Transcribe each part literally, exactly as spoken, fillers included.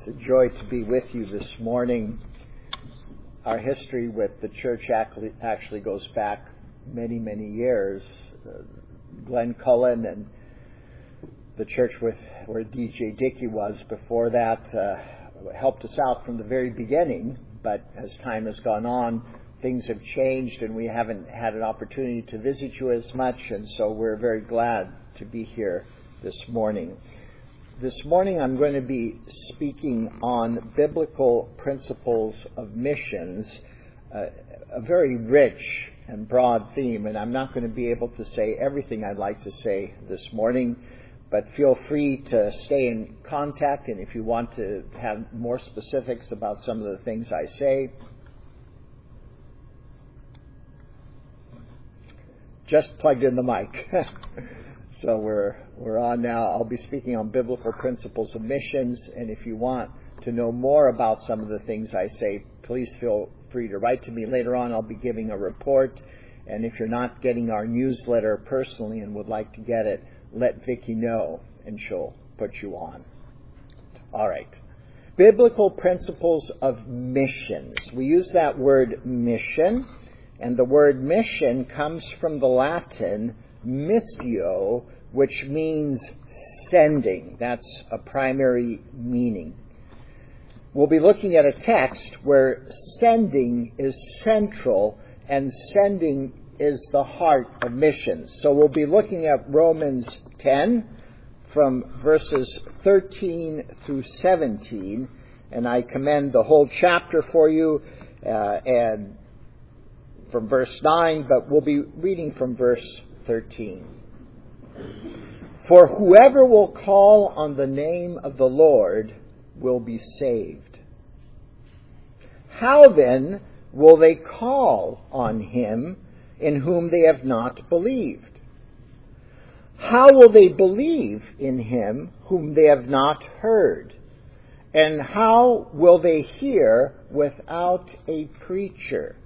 It's a joy to be with you this morning. Our history with the church actually, actually goes back many, many years. Uh, Glenn Cullen and the church with where D J Dickey was before that uh, helped us out from the very beginning. But as time has gone on, things have changed and we haven't had an opportunity to visit you as much. And so we're very glad to be here this morning. This morning I'm going to be speaking on biblical principles of missions, uh, a very rich and broad theme, and I'm not going to be able to say everything I'd like to say this morning, but feel free to stay in contact, and if you want to have more specifics about some of the things I say, just plugged in the mic. So we're we're on now. I'll be speaking on biblical principles of missions, and if you want to know more about some of the things I say, please feel free to write to me later on. I'll be giving a report, and if you're not getting our newsletter personally and would like to get it, let Vicki know, and she'll put you on. All right. Biblical principles of missions. We use that word mission, and the word mission comes from the Latin missio, which means sending. That's a primary meaning. We'll be looking at a text where sending is central and sending is the heart of missions. So we'll be looking at Romans ten from verses thirteen through seventeen, and I commend the whole chapter for you uh, and from verse nine, but we'll be reading from verse thirteen. For whoever will call on the name of the Lord will be saved. How then will they call on him in whom they have not believed? How will they believe in him whom they have not heard? And how will they hear without a preacher?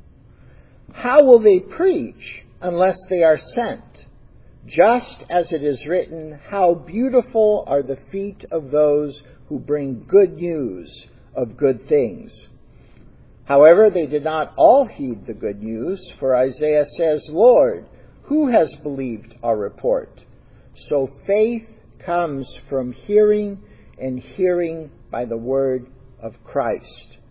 How will they preach unless they are sent? Just as it is written, how beautiful are the feet of those who bring good news of good things. However, they did not all heed the good news, for Isaiah says, Lord, who has believed our report? So faith comes from hearing, and hearing by the word of Christ.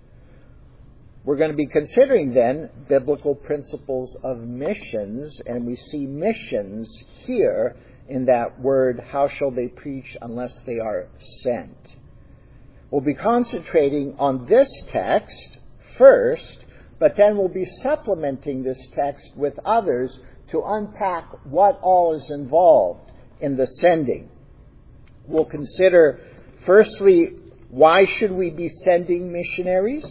We're going to be considering then biblical principles of missions, and we see missions here in that word, how shall they preach unless they are sent? We'll be concentrating on this text first, but then we'll be supplementing this text with others to unpack what all is involved in the sending. We'll consider, firstly, why should we be sending missionaries?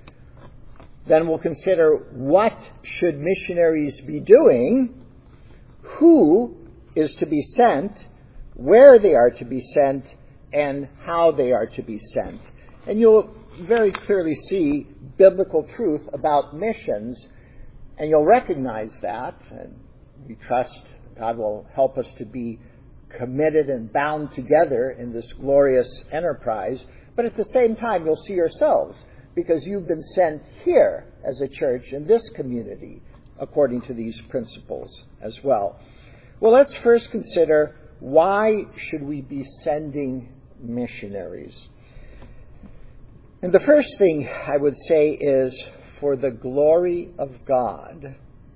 Then we'll consider what should missionaries be doing, who is to be sent, where they are to be sent, and how they are to be sent. And you'll very clearly see biblical truth about missions, and you'll recognize that, and we trust God will help us to be committed and bound together in this glorious enterprise, but at the same time you'll see yourselves, because you've been sent here as a church in this community according to these principles as well. Well, let's first consider, why should we be sending missionaries? And the first thing I would say is for the glory of God,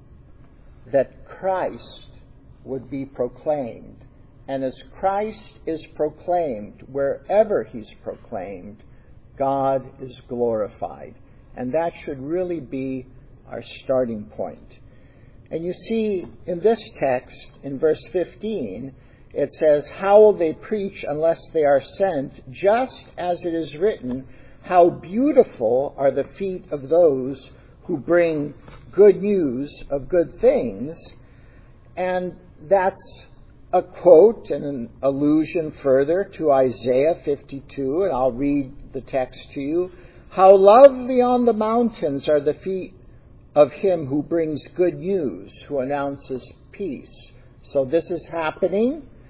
that Christ would be proclaimed. And as Christ is proclaimed, wherever he's proclaimed, God is glorified. And that should really be our starting point. And you see in this text, in verse fifteen, it says, how will they preach unless they are sent? Just as it is written, how beautiful are the feet of those who bring good news of good things. And that's a quote and an allusion further to Isaiah fifty-two, and I'll read the text to you. How lovely on the mountains are the feet of him who brings good news, who announces peace. So this is happening,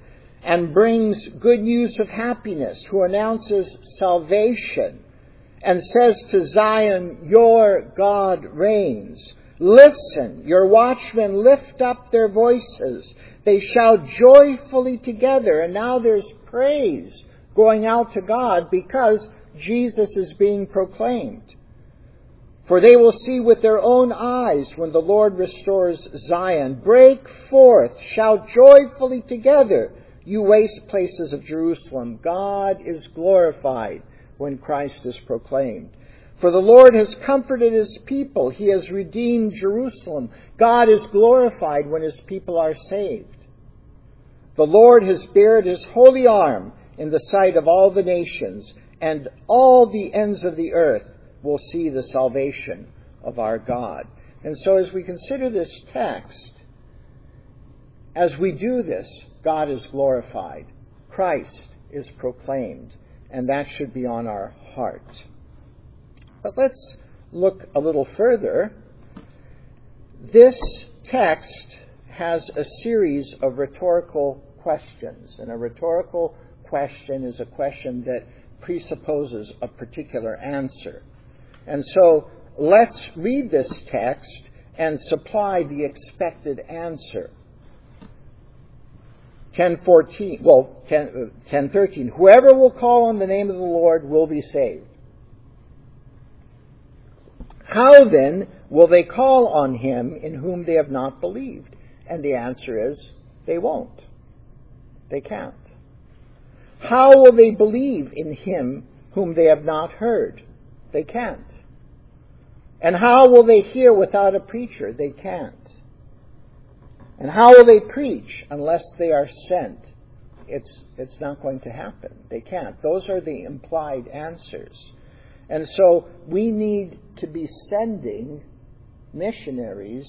and brings good news of happiness, who announces salvation and says to Zion, your God reigns. Listen, your watchmen lift up their voices. They shout joyfully together. And now there's praise going out to God because Jesus is being proclaimed. For they will see with their own eyes when the Lord restores Zion. Break forth, shout joyfully together, you waste places of Jerusalem. God is glorified when Christ is proclaimed. For the Lord has comforted his people. He has redeemed Jerusalem. God is glorified when his people are saved. The Lord has bared his holy arm in the sight of all the nations, and all the ends of the earth will see the salvation of our God. And so as we consider this text, as we do this, God is glorified. Christ is proclaimed. And that should be on our hearts. But let's look a little further. This text has a series of rhetorical questions. And a rhetorical question is a question that presupposes a particular answer. And so let's read this text and supply the expected answer. ten fourteen, well, ten thirteen. Whoever will call on the name of the Lord will be saved. How then will they call on him in whom they have not believed? And the answer is, they won't. They can't. How will they believe in him whom they have not heard? They can't. And how will they hear without a preacher? They can't. And how will they preach unless they are sent? It's, it's not going to happen. They can't. Those are the implied answers. And so we need to be sending missionaries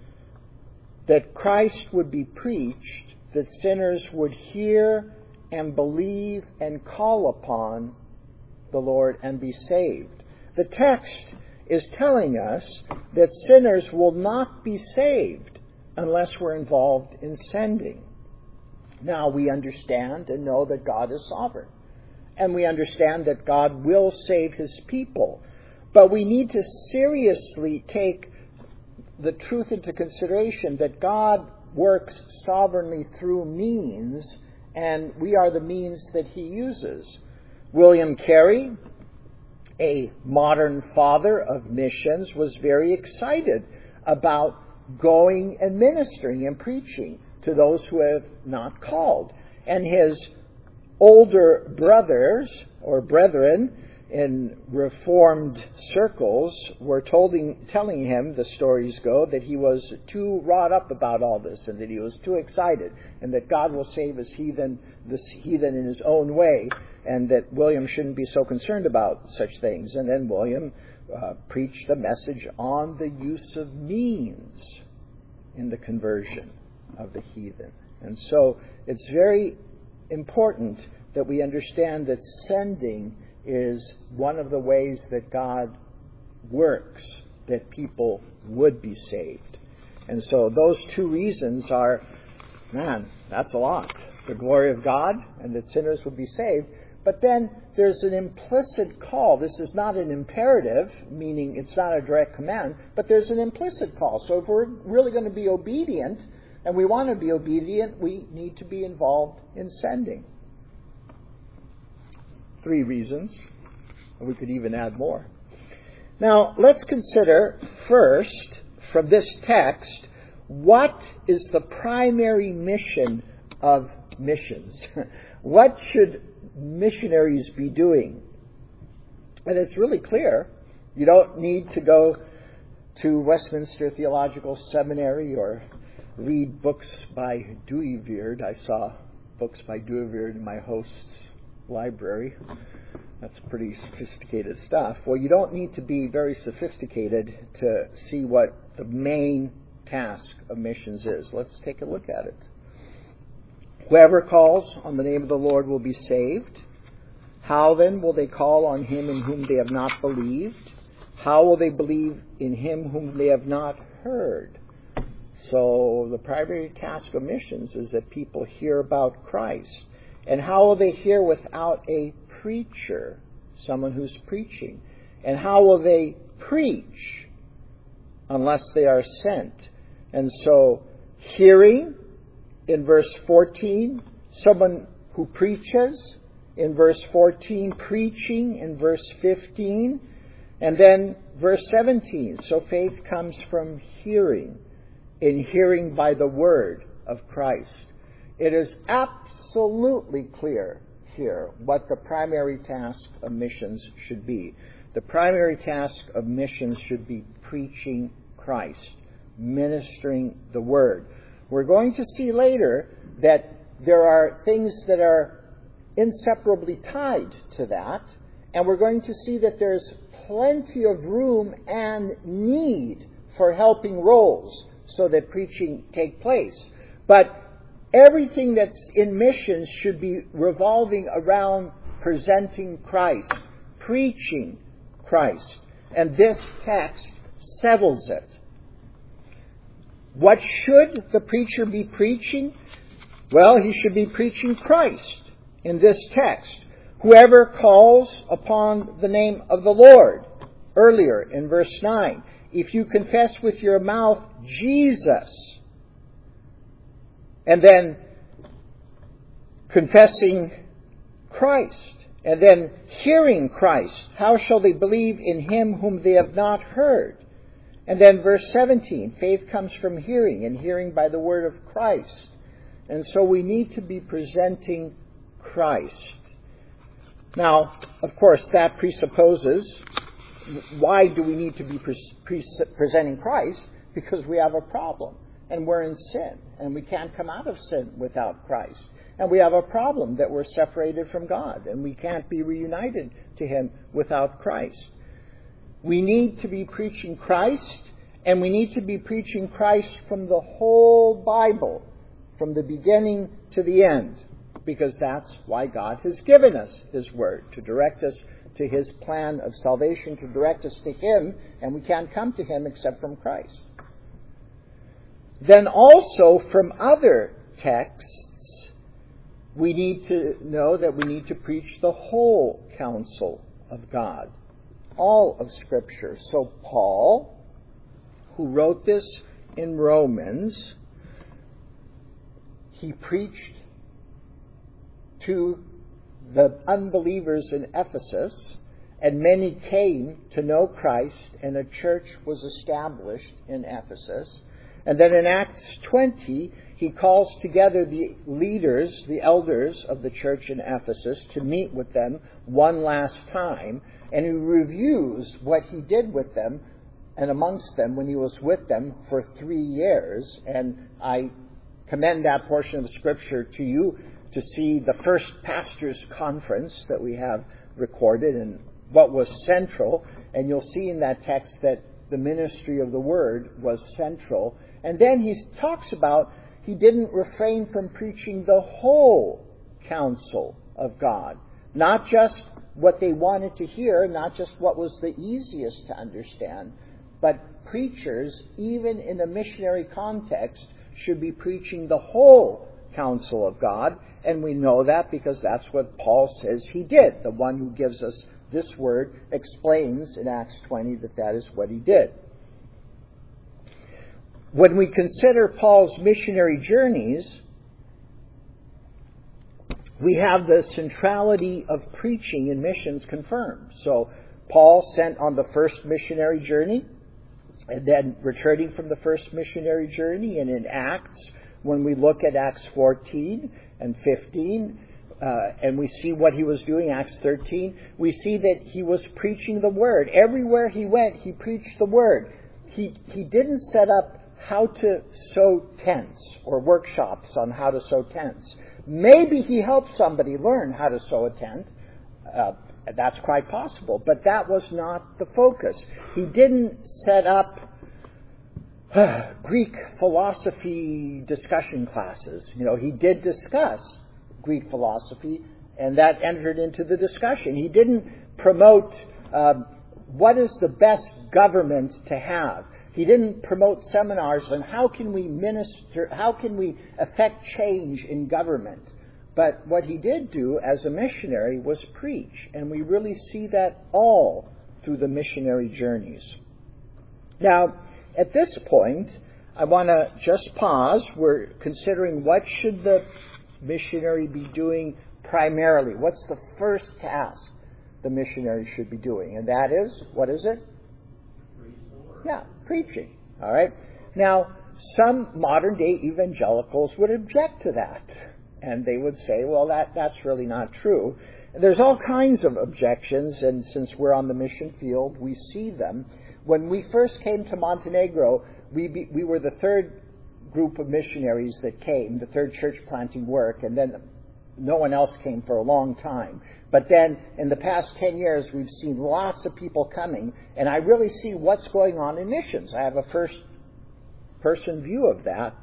that Christ would be preached, that sinners would hear and believe and call upon the Lord and be saved. The text is telling us that sinners will not be saved unless we're involved in sending. Now, we understand and know that God is sovereign. And we understand that God will save his people. But we need to seriously take the truth into consideration that God works sovereignly through means, and we are the means that he uses. William Carey, a modern father of missions, was very excited about going and ministering and preaching to those who have not called. And his older brothers or brethren in Reformed circles were tolding, telling him, the stories go, that he was too wrought up about all this and that he was too excited and that God will save his heathen, this heathen in his own way, and that William shouldn't be so concerned about such things. And then William uh, preached a message on the use of means in the conversion of the heathen. And so it's very important that we understand that sending is one of the ways that God works that people would be saved. And so those two reasons are, man, that's a lot. The glory of God and that sinners would be saved. But then there's an implicit call. This is not an imperative, meaning it's not a direct command, but there's an implicit call. So if we're really going to be obedient, and we want to be obedient, we need to be involved in sending. Three reasons. We could even add more. Now, let's consider first, from this text, what is the primary mission of missions? What should missionaries be doing? And it's really clear. You don't need to go to Westminster Theological Seminary or read books by Duiveard. I saw books by Duiveard in my host's library. That's pretty sophisticated stuff. Well, you don't need to be very sophisticated to see what the main task of missions is. Let's take a look at it. Whoever calls on the name of the Lord will be saved. How then will they call on him in whom they have not believed? How will they believe in him whom they have not heard? So the primary task of missions is that people hear about Christ. And how will they hear without a preacher, someone who's preaching? And how will they preach unless they are sent? And so, hearing in verse fourteen, someone who preaches in verse fourteen, preaching in verse fifteen, and then verse seventeen. So faith comes from hearing, in hearing by the word of Christ. It is absolutely clear here what the primary task of missions should be. The primary task of missions should be preaching Christ, ministering the word. We're going to see later that there are things that are inseparably tied to that, and we're going to see that there's plenty of room and need for helping roles so that preaching take place. But everything that's in missions should be revolving around presenting Christ, preaching Christ. And this text settles it. What should the preacher be preaching? Well, he should be preaching Christ in this text. Whoever calls upon the name of the Lord, earlier in verse nine, if you confess with your mouth Jesus, and then confessing Christ, and then hearing Christ, how shall they believe in him whom they have not heard? And then verse seventeen, faith comes from hearing, and hearing by the word of Christ. And so we need to be presenting Christ. Now, of course, that presupposes, why do we need to be pre- pre- presenting Christ? Because we have a problem, and we're in sin, and we can't come out of sin without Christ. And we have a problem that we're separated from God, and we can't be reunited to him without Christ. We need to be preaching Christ, and we need to be preaching Christ from the whole Bible, from the beginning to the end, because that's why God has given us his word, to direct us to his plan of salvation, to direct us to him, and we can't come to him except from Christ. Then also from other texts, we need to know that we need to preach the whole counsel of God, all of Scripture. So Paul, who wrote this in Romans, he preached to the unbelievers in Ephesus, and many came to know Christ, and a church was established in Ephesus. And then in Acts twenty, he calls together the leaders, the elders of the church in Ephesus, to meet with them one last time, and he reviews what he did with them and amongst them when he was with them for three years. And I commend that portion of the Scripture to you to see the first pastors' conference that we have recorded and what was central. And you'll see in that text that the ministry of the Word was central. And then he talks about he didn't refrain from preaching the whole counsel of God. Not just what they wanted to hear, not just what was the easiest to understand, but preachers, even in a missionary context, should be preaching the whole counsel of God. And we know that because that's what Paul says he did. The one who gives us this word explains in Acts twenty that that is what he did. When we consider Paul's missionary journeys, we have the centrality of preaching in missions confirmed. So Paul sent on the first missionary journey, and then returning from the first missionary journey, and in Acts, when we look at Acts fourteen and fifteen, uh, and we see what he was doing, Acts thirteen, we see that he was preaching the word. Everywhere he went, he preached the word. He, he didn't set up how to sew tents or workshops on how to sew tents. Maybe he helped somebody learn how to sew a tent. Uh, that's quite possible. But that was not the focus. He didn't set up uh, Greek philosophy discussion classes. You know, he did discuss Greek philosophy, and that entered into the discussion. He didn't promote uh, what is the best government to have. He didn't promote seminars on how can we minister, how can we affect change in government. But what he did do as a missionary was preach, and we really see that all through the missionary journeys. Now, at this point, I want to just pause. We're considering what should the missionary be doing primarily. What's the first task the missionary should be doing? And that is, what is it? Yeah, preaching. All right. Now, some modern-day evangelicals would object to that. And they would say, well, that, that's really not true. And there's all kinds of objections, and since we're on the mission field, we see them. When we first came to Montenegro, we be, we were the third group of missionaries that came, the third church planting work, and then no one else came for a long time. But then in the past ten years, we've seen lots of people coming, and I really see what's going on in missions. I have a first-person view of that.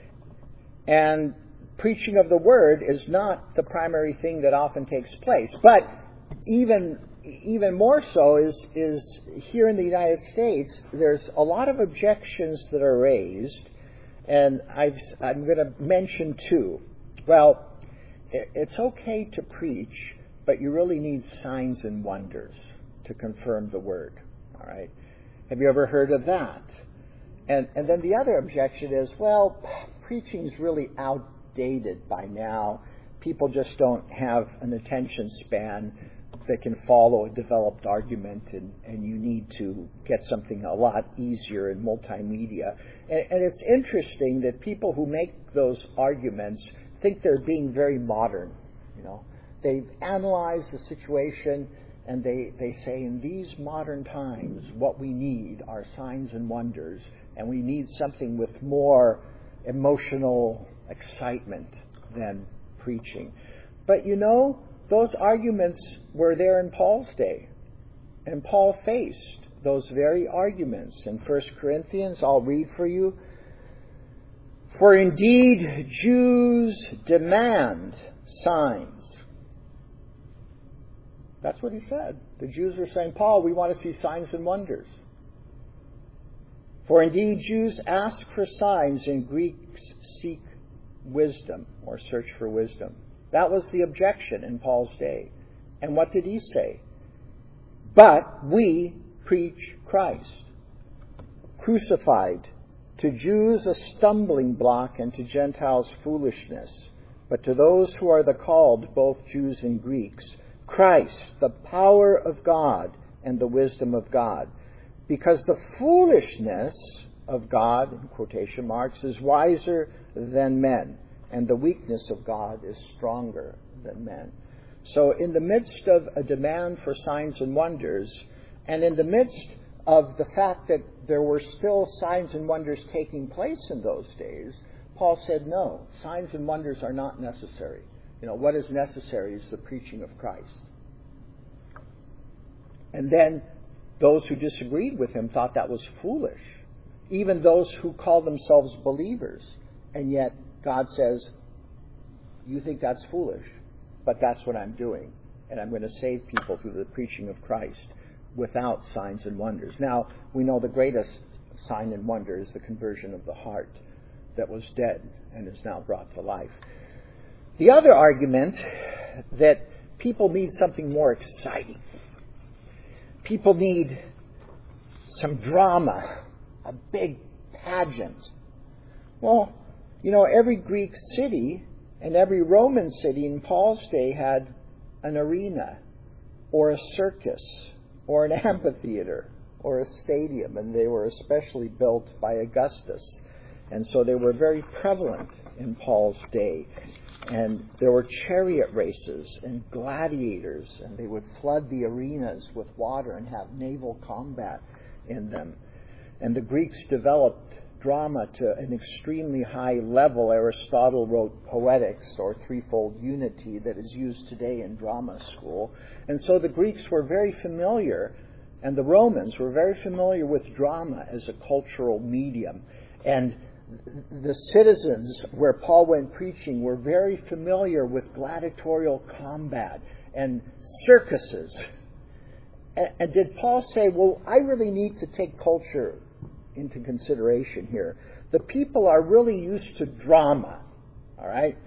And preaching of the word is not the primary thing that often takes place. But even even more so is, is here in the United States, there's a lot of objections that are raised, and I've, I'm going to mention two. Well, it's okay to preach, but you really need signs and wonders to confirm the word. All right? Have you ever heard of that? And and then the other objection is, well, preaching's really outdated by now. People just don't have an attention span that can follow a developed argument, and, and you need to get something a lot easier in multimedia. And, and it's interesting that people who make those arguments think they're being very modern. You know, they've analyzed the situation, and they, they say, in these modern times, what we need are signs and wonders, and we need something with more emotional excitement than preaching. But you know, those arguments were there in Paul's day, and Paul faced those very arguments. In First Corinthians, I'll read for you. For indeed, Jews demand signs. That's what he said. The Jews were saying, Paul, we want to see signs and wonders. For indeed, Jews ask for signs, and Greeks seek wisdom, or search for wisdom. That was the objection in Paul's day. And what did he say? But we preach Christ, crucified, to Jews a stumbling block, and to Gentiles foolishness. But to those who are the called, both Jews and Greeks, Christ, the power of God and the wisdom of God. Because the foolishness of God, in quotation marks, is wiser than men, and the weakness of God is stronger than men. So in the midst of a demand for signs and wonders, and in the midst of the fact that there were still signs and wonders taking place in those days, Paul said, no, signs and wonders are not necessary. You know, what is necessary is the preaching of Christ. And then those who disagreed with him thought that was foolish. Even those who call themselves believers. And yet God says, you think that's foolish, but that's what I'm doing. And I'm going to save people through the preaching of Christ without signs and wonders. Now, we know the greatest sign and wonder is the conversion of the heart that was dead and is now brought to life. The other argument, that people need something more exciting. People need some drama, a big pageant. Well, you know, every Greek city and every Roman city in Paul's day had an arena or a circus or an amphitheater or a stadium, and they were especially built by Augustus. And so they were very prevalent in Paul's day. And there were chariot races and gladiators, and they would flood the arenas with water and have naval combat in them. And the Greeks developed drama to an extremely high level. Aristotle wrote Poetics, or threefold unity, that is used today in drama school. And so the Greeks were very familiar, and the Romans were very familiar with drama as a cultural medium. And the citizens where Paul went preaching were very familiar with gladiatorial combat and circuses. And, and did Paul say, well, I really need to take culture into consideration here. The people are really used to drama, all right?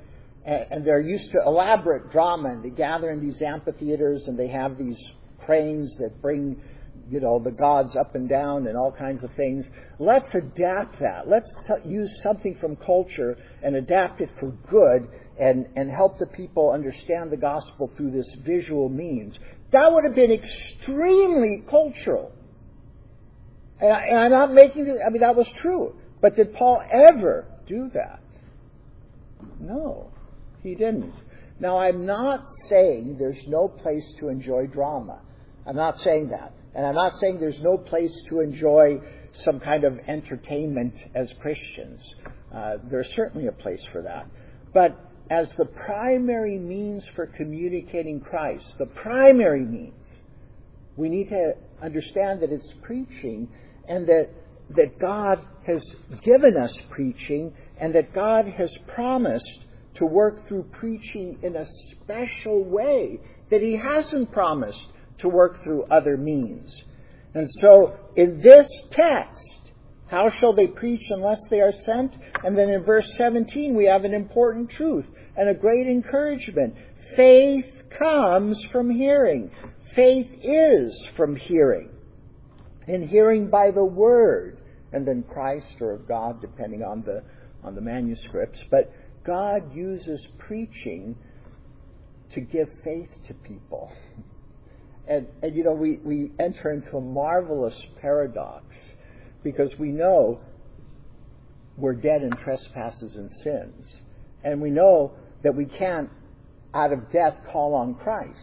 and, and they're used to elaborate drama, and they gather in these amphitheaters, and they have these cranes that bring, you know, the gods up and down and all kinds of things. Let's adapt that. Let's t- use something from culture and adapt it for good and, and help the people understand the gospel through this visual means. That would have been extremely cultural. And, I, and I'm not making it, I mean, that was true. But did Paul ever do that? No, he didn't. Now, I'm not saying there's no place to enjoy drama. I'm not saying that. And I'm not saying there's no place to enjoy some kind of entertainment as Christians. Uh, there's certainly a place for that. But as the primary means for communicating Christ, the primary means, we need to understand that it's preaching, and that, that God has given us preaching, and that God has promised to work through preaching in a special way that He hasn't promised to work through other means. And so in this text, how shall they preach unless they are sent? And then in verse seventeen, we have an important truth and a great encouragement. Faith comes from hearing. Faith is from hearing. And hearing by the word, and then Christ or of God, depending on the on the manuscripts. But God uses preaching to give faith to people. And, and, you know, we, we enter into a marvelous paradox, because we know we're dead in trespasses and sins. And we know that we can't, out of death, call on Christ.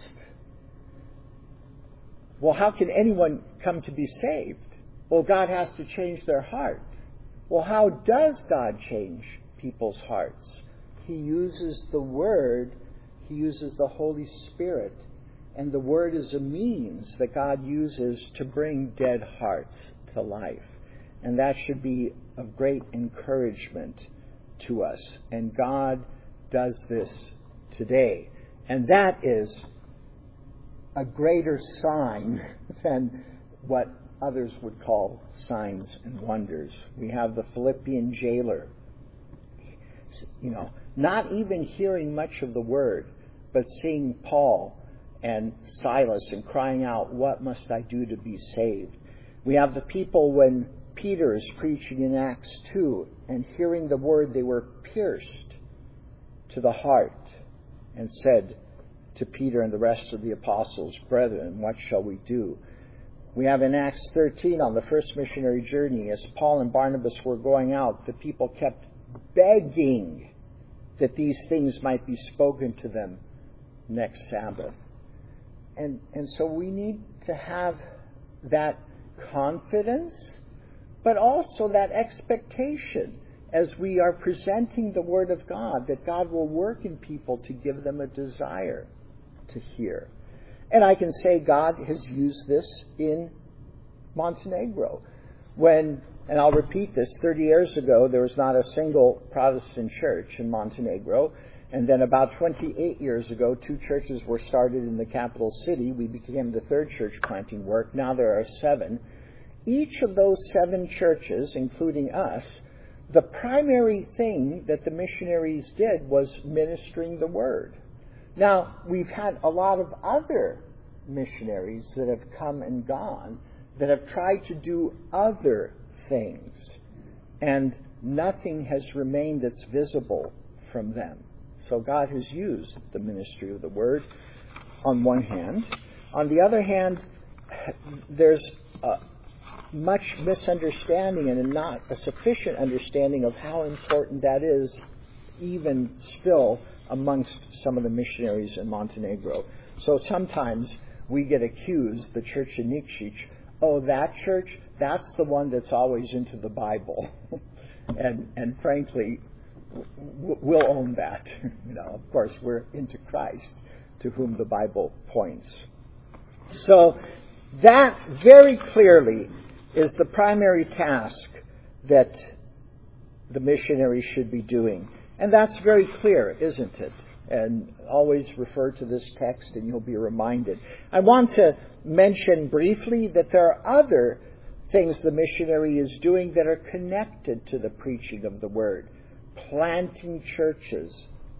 Well, how can anyone come to be saved? Well, God has to change their heart. Well, how does God change people's hearts? He uses the Word. He uses the Holy Spirit. And the Word is a means that God uses to bring dead hearts to life. And that should be of great encouragement to us. And God does this today. And that is a greater sign than what others would call signs and wonders. We have the Philippian jailer, you know, not even hearing much of the Word, but seeing Paul and Silas and crying out, "What must I do to be saved?" We have the people when Peter is preaching in Acts two, and hearing the word, they were pierced to the heart and said to Peter and the rest of the apostles, "Brethren, what shall we do?" We have in Acts thirteen, on the first missionary journey, as Paul and Barnabas were going out, the people kept begging that these things might be spoken to them next Sabbath. And, and so we need to have that confidence, but also that expectation as we are presenting the Word of God, that God will work in people to give them a desire to hear. And I can say God has used this in Montenegro. When, and I'll repeat this, thirty years ago, there was not a single Protestant church in Montenegro. And then about twenty-eight years ago, two churches were started in the capital city. We became the third church planting work. Now there are seven. Each of those seven churches, including us, the primary thing that the missionaries did was ministering the Word. Now, we've had a lot of other missionaries that have come and gone that have tried to do other things, and nothing has remained that's visible from them. So God has used the ministry of the Word on one hand. On the other hand, there's uh, much misunderstanding and not a sufficient understanding of how important that is, even still amongst some of the missionaries in Montenegro. So sometimes we get accused, the church in Nikšić, oh, that church, that's the one that's always into the Bible. and and frankly, we'll own that. You know, of course, we're into Christ, to whom the Bible points. So that very clearly is the primary task that the missionary should be doing. And that's very clear, isn't it? And always refer to this text and you'll be reminded. I want to mention briefly that there are other things the missionary is doing that are connected to the preaching of the Word. Planting churches,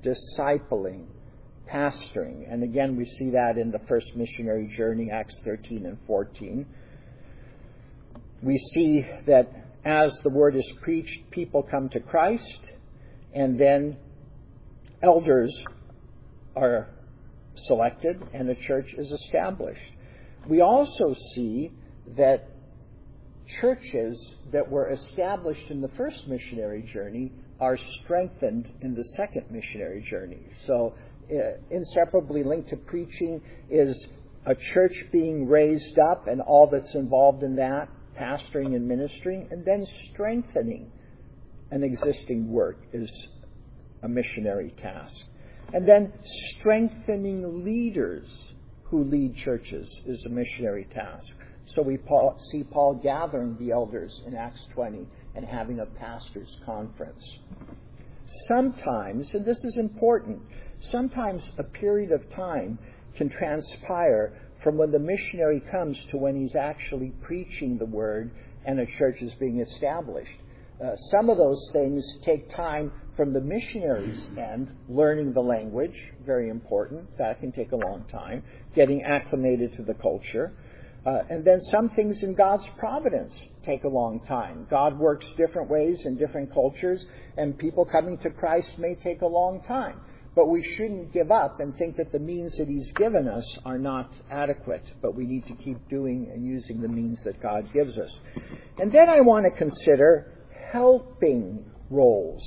discipling, pastoring. And again, we see that in the first missionary journey, Acts thirteen and fourteen. We see that as the word is preached, people come to Christ, and then elders are selected and a church is established. We also see that churches that were established in the first missionary journey are strengthened in the second missionary journey. So uh, inseparably linked to preaching is a church being raised up and all that's involved in that, pastoring and ministering, and then strengthening an existing work is a missionary task. And then strengthening leaders who lead churches is a missionary task. So we see Paul gathering the elders in Acts twenty and having a pastor's conference. Sometimes, and this is important, sometimes a period of time can transpire from when the missionary comes to when he's actually preaching the word and a church is being established. Uh, some of those things take time from the missionary's end, learning the language, very important. That can take a long time. Getting acclimated to the culture. Uh, and then some things in God's providence take a long time. God works different ways in different cultures, and people coming to Christ may take a long time. But we shouldn't give up and think that the means that He's given us are not adequate, but we need to keep doing and using the means that God gives us. And then I want to consider helping roles.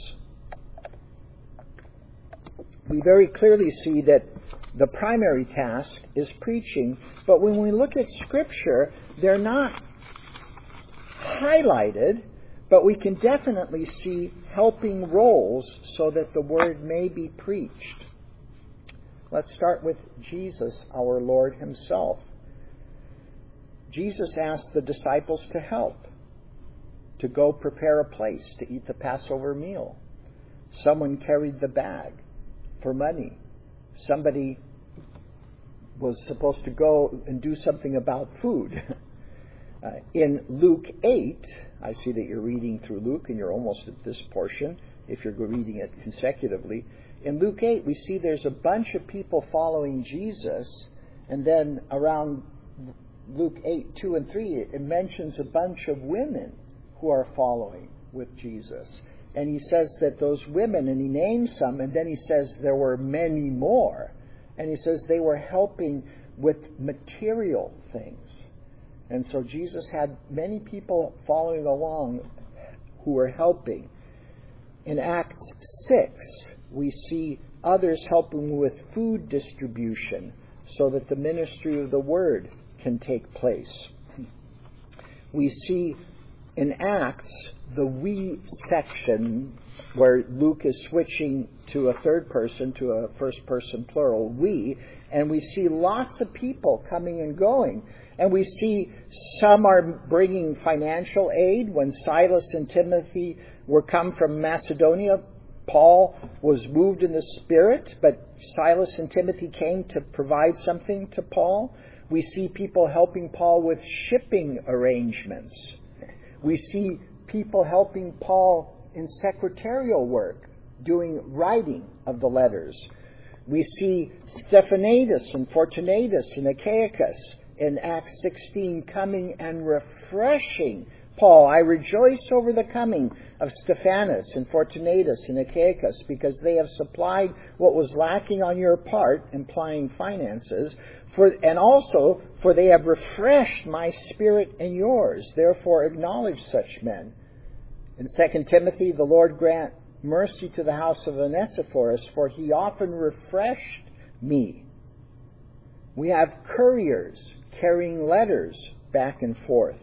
We very clearly see that the primary task is preaching, but when we look at Scripture, they're not highlighted, but we can definitely see helping roles so that the word may be preached. Let's start with Jesus, our Lord Himself. Jesus asked the disciples to help, to go prepare a place to eat the Passover meal. Someone carried the bag for money. Somebody was supposed to go and do something about food. Uh, in Luke eight, I see that you're reading through Luke and you're almost at this portion, if you're reading it consecutively. In Luke eight, we see there's a bunch of people following Jesus, and then around Luke eight, two and three, it mentions a bunch of women who are following with Jesus. And he says that those women, and he names some, and then he says there were many more. And he says they were helping with material things. And so Jesus had many people following along who were helping. In Acts six, we see others helping with food distribution so that the ministry of the word can take place. We see in Acts the we section where Luke is switching to a third person, to a first person plural, we, and we see lots of people coming and going. And we see some are bringing financial aid. When Silas and Timothy were come from Macedonia, Paul was moved in the Spirit, but Silas and Timothy came to provide something to Paul. We see people helping Paul with shipping arrangements. We see people helping Paul in secretarial work, doing writing of the letters. We see Stephanetus and Fortunatus and Achaicus in Acts sixteen coming and refreshing Paul. I rejoice over the coming of Stephanas and Fortunatus and Achaicus, because they have supplied what was lacking on your part, implying finances, for, and also for they have refreshed my spirit and yours. Therefore acknowledge such men. In Second Timothy, the Lord grant mercy to the house of Onesiphorus, for he often refreshed me. We have couriers carrying letters back and forth.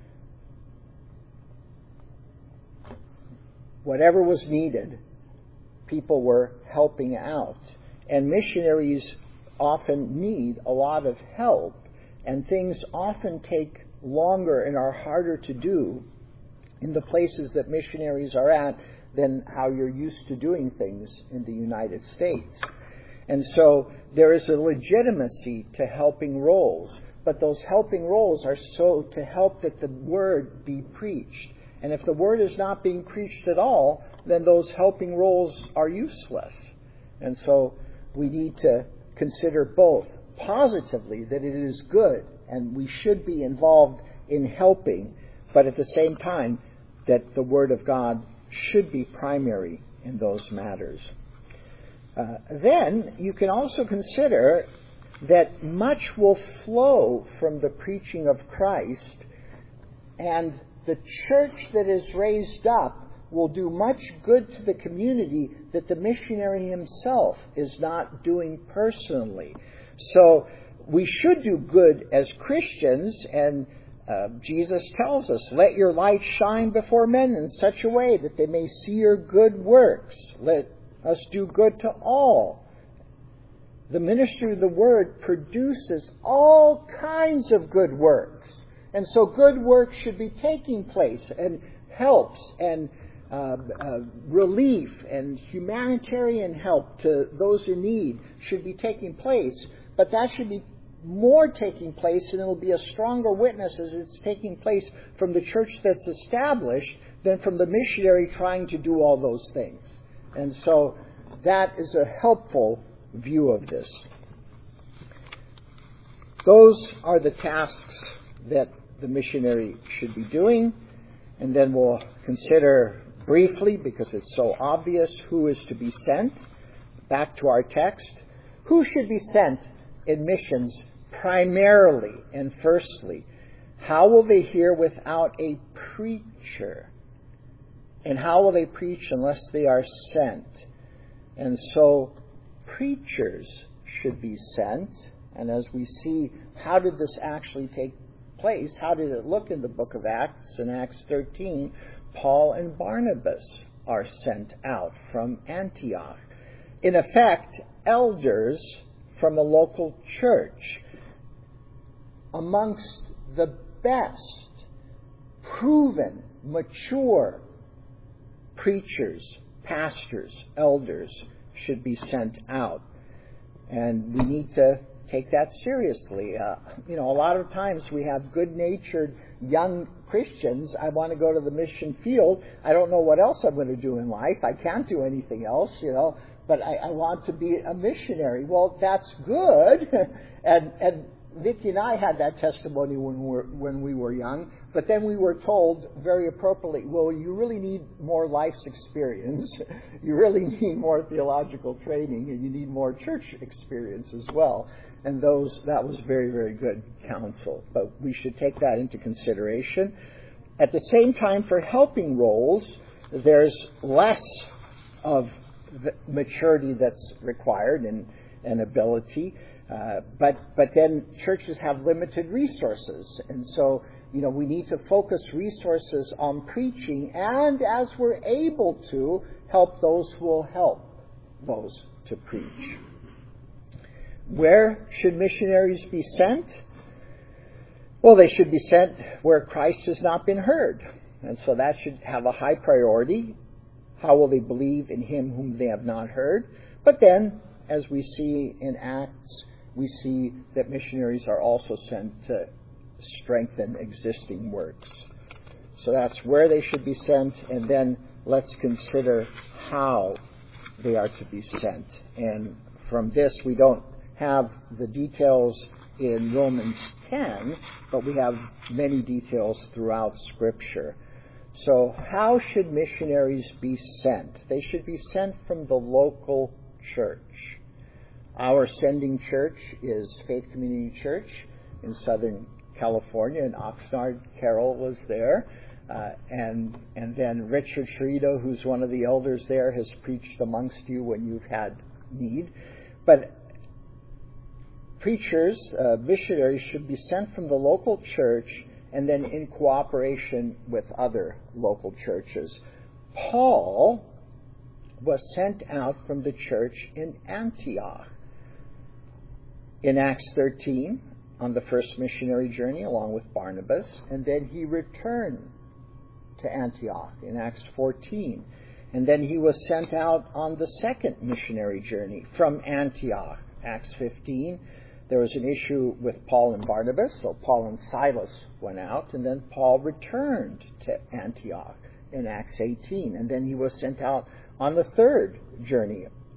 Whatever was needed, people were helping out. And missionaries often need a lot of help, and things often take longer and are harder to do in the places that missionaries are at than how you're used to doing things in the United States. And so there is a legitimacy to helping roles, but those helping roles are so to help that the word be preached. And if the word is not being preached at all, then those helping roles are useless. And so we need to consider both positively, that it is good and we should be involved in helping, but at the same time that the Word of God should be primary in those matters. Uh, then you can also consider that much will flow from the preaching of Christ, and the church that is raised up will do much good to the community that the missionary himself is not doing personally. So we should do good as Christians, and uh, Jesus tells us, let your light shine before men in such a way that they may see your good works. Let us do good to all. The ministry of the Word produces all kinds of good works. And so good work should be taking place, and helps and uh, uh, relief and humanitarian help to those in need should be taking place. But that should be more taking place, and it will be a stronger witness as it's taking place from the church that's established than from the missionary trying to do all those things. And so that is a helpful view of this. Those are the tasks that the missionary should be doing. And then we'll consider briefly, because it's so obvious, who is to be sent. Back to our text. Who should be sent in missions primarily and firstly? How will they hear without a preacher? And how will they preach unless they are sent? And so preachers should be sent. And as we see, how did this actually take place? How did it look in the book of Acts? In Acts thirteen, Paul and Barnabas are sent out from Antioch. In effect, elders from a local church, amongst the best, proven, mature preachers, pastors, elders should be sent out. And we need to take that seriously. Uh, you know, a lot of times we have good-natured young Christians. I want to go to the mission field. I don't know what else I'm going to do in life. I can't do anything else, you know, but I, I want to be a missionary. Well, that's good. and and Vicki and I had that testimony when we were, when we were young, but then we were told very appropriately, well, you really need more life's experience. You really need more theological training, and you need more church experience as well. And those that was very, very good counsel. But we should take that into consideration. At the same time, for helping roles, there's less of the maturity that's required and, and ability. Uh, but but then churches have limited resources. And so, you know, we need to focus resources on preaching, and as we're able to, help those who will help those to preach. Where should missionaries be sent? Well, they should be sent where Christ has not been heard. And so that should have a high priority. How will they believe in him whom they have not heard? But then, as we see in Acts, we see that missionaries are also sent to strengthen existing works. So that's where they should be sent, and then let's consider how they are to be sent. And from this, we don't have the details in Romans ten, but we have many details throughout Scripture. So how should missionaries be sent? They should be sent from the local church. Our sending church is Faith Community Church in Southern California, in Oxnard. Carol was there. Uh, and and then Richard Sherito, who's one of the elders there, has preached amongst you when you've had need. But preachers, uh, missionaries, should be sent from the local church and then in cooperation with other local churches. Paul was sent out from the church in Antioch. In Acts thirteen, on the first missionary journey along with Barnabas, and then he returned to Antioch in Acts fourteen. And then he was sent out on the second missionary journey from Antioch, Acts fifteen. There was an issue with Paul and Barnabas, so Paul and Silas went out, and then Paul returned to Antioch in Acts eighteen. And then he was sent out on the third journey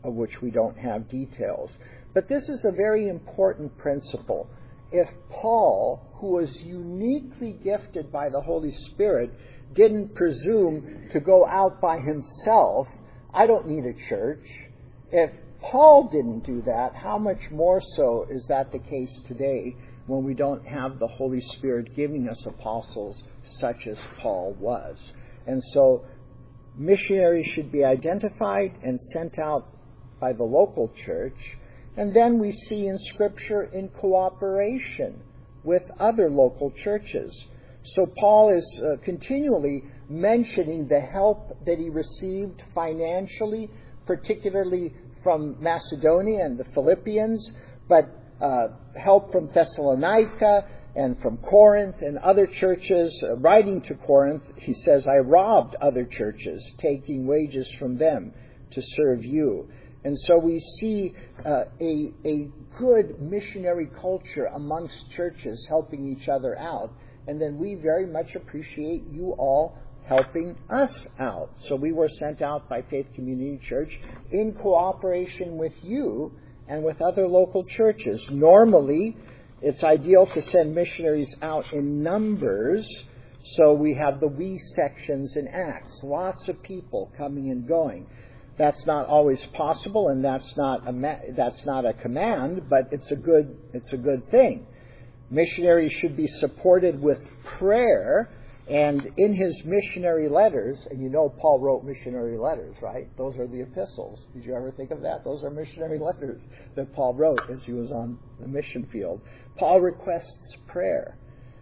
of which we don't have details. But this is a very important principle. If Paul, who was uniquely gifted by the Holy Spirit, didn't presume to go out by himself, I don't need a church. If Paul didn't do that, how much more so is that the case today when we don't have the Holy Spirit giving us apostles such as Paul was? And so missionaries should be identified and sent out by the local church. And then we see in Scripture in cooperation with other local churches. So Paul is uh, continually mentioning the help that he received financially, particularly from Macedonia and the Philippians, but uh, help from Thessalonica and from Corinth and other churches. Uh, writing to Corinth, he says, I robbed other churches, taking wages from them to serve you. And so we see uh, a, a good missionary culture amongst churches helping each other out. And then we very much appreciate you all helping us out. So we were sent out by Faith Community Church in cooperation with you and with other local churches. Normally, it's ideal to send missionaries out in numbers. So we have the we sections in Acts, lots of people coming and going. That's not always possible, and that's not a ma- that's not a command, but it's a good it's a good thing. Missionaries should be supported with prayer, and in his missionary letters, and you know Paul wrote missionary letters, right? Those are the epistles. Did you ever think of that? Those are missionary letters that Paul wrote as he was on the mission field. Paul requests prayer.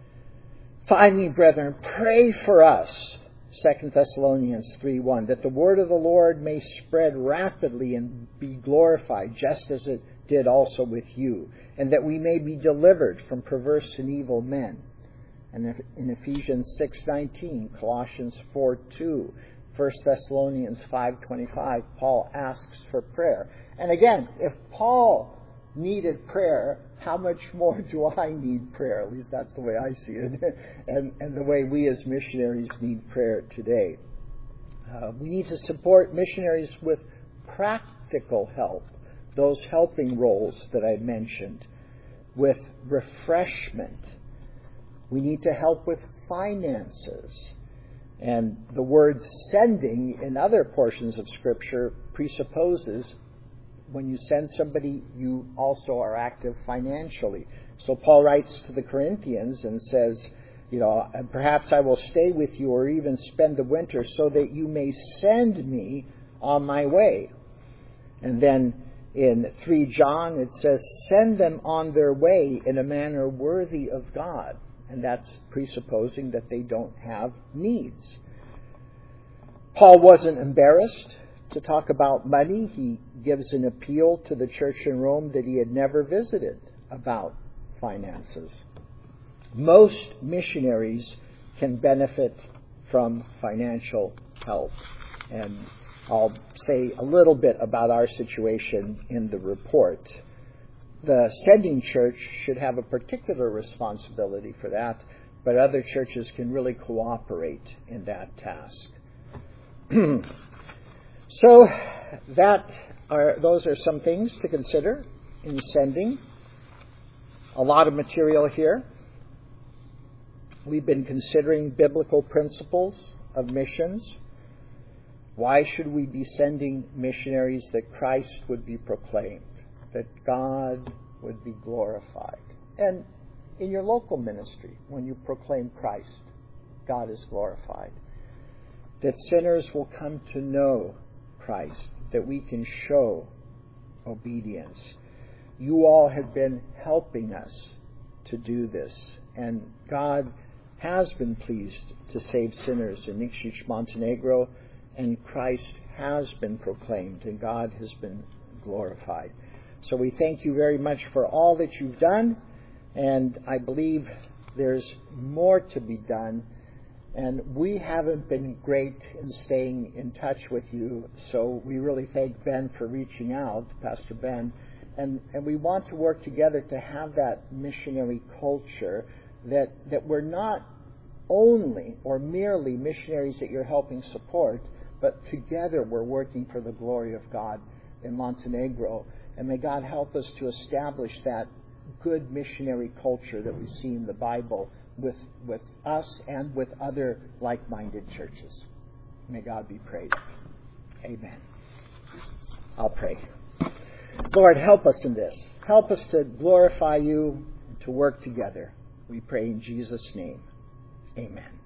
Finally, brethren, pray for us. Second Thessalonians three one, that the word of the Lord may spread rapidly and be glorified, just as it did also with you, and that we may be delivered from perverse and evil men. And in Ephesians six nineteen, Colossians four two, First Thessalonians five twenty-five, Paul asks for prayer. And again, if Paul needed prayer, how much more do I need prayer? At least that's the way I see it, and, and the way we as missionaries need prayer today. Uh, we need to support missionaries with practical help, those helping roles that I mentioned, with refreshment. We need to help with finances. And the word sending in other portions of Scripture presupposes when you send somebody, you also are active financially. So Paul writes to the Corinthians and says, you know, perhaps I will stay with you or even spend the winter so that you may send me on my way. And then in three John it says, send them on their way in a manner worthy of God. And that's presupposing that they don't have needs. Paul wasn't embarrassed to talk about money. He gives an appeal to the church in Rome that he had never visited about finances. Most missionaries can benefit from financial help. And I'll say a little bit about our situation in the report. The sending church should have a particular responsibility for that, but other churches can really cooperate in that task. So that are those are some things to consider in sending. A lot of material here. We've been considering biblical principles of missions. Why should we be sending missionaries? That Christ would be proclaimed, that God would be glorified. And in your local ministry, when you proclaim Christ, God is glorified. That sinners will come to know Christ, that we can show obedience. You all have been helping us to do this, and God has been pleased to save sinners in Nikšić, Montenegro, and Christ has been proclaimed, and God has been glorified. So we thank you very much for all that you've done, and I believe there's more to be done. And we haven't been great in staying in touch with you, so we really thank Ben for reaching out, Pastor Ben. And, and we want to work together to have that missionary culture, that, that we're not only or merely missionaries that you're helping support, but together we're working for the glory of God. in Montenegro. And may God help us to establish that good missionary culture that we see in the Bible with, with us and with other like-minded churches. May God be praised. Amen. I'll pray. Lord, help us in this. Help us to glorify you, to work together. We pray in Jesus' name. Amen.